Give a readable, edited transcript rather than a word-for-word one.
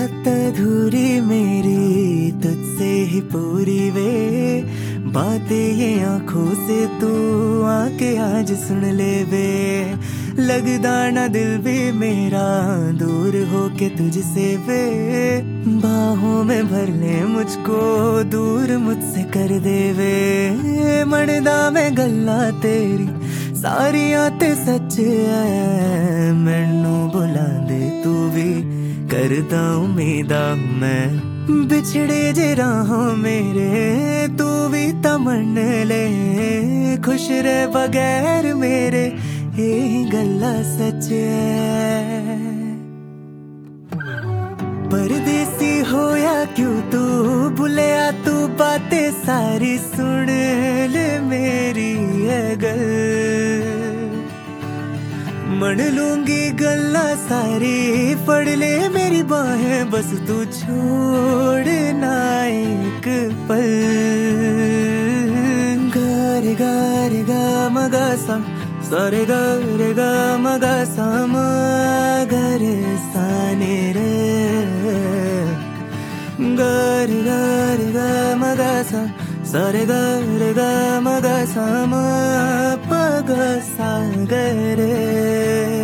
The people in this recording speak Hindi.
बात अधूरी मेरी तुझसे ही पूरी वे, बातें ये आंखों से तू आके आज सुन ले वे। लगदा ना दिल भी मेरा दूर होके तुझसे वे, बाहों में भर ले मुझको दूर मुझसे कर दे वे। मरदा मैं गल्ला तेरी सारियां ते सच है, मैनू बुला दे तू भी करदा उम्मीदा मैं। बिछड़े जे राहों मेरे तू भी तमन ले, खुश रह बगैर मेरे यही गल्ला सच है। परदेसी होया क्यों तू भुलिया, तू बातें सारी सुन ले मेरी है गल। मन लूंगी गल्ला सारी फड़ ले मेरी बाहें, बस तू छोड़ ना एक पल। गा रे गा मगा सा सारे गा रे गा मगा सा मा गा रे सा ने रे। गा रे गा मगा सा सारे गा रे गा मगा सा मा पा गा सा गा रे।